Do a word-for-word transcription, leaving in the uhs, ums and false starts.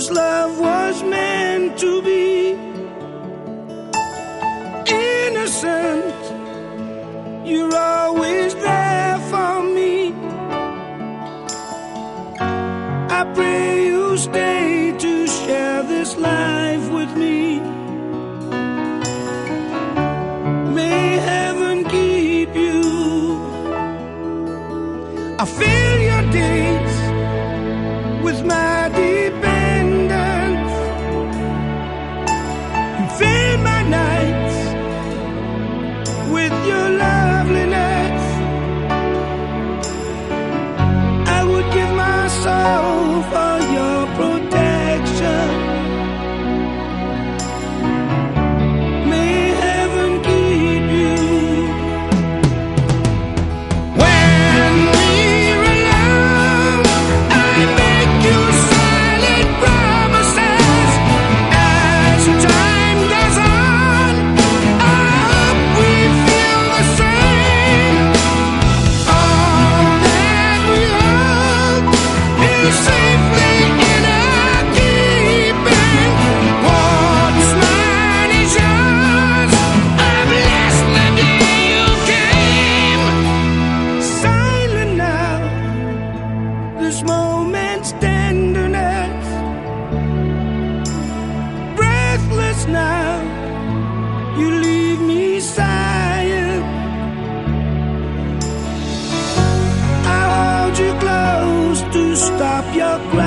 this love was meant to be. Innocent, you're always there for me. I pray you stay to share this life with me. May heaven keep you. I fill your days with my dependence. You fill my nights with your loveliness. I would give my soul for your protection. May heaven keep you. When we're alone, I make you silent promises. As time goes on, I hope we feel the same. All that we hold is safely in our keeping. What's mine is yours. I'm blessed the day you came. Silent now, this moment's tenderness. Breathless now, you leave me sighing. I hold you close to stop your crying.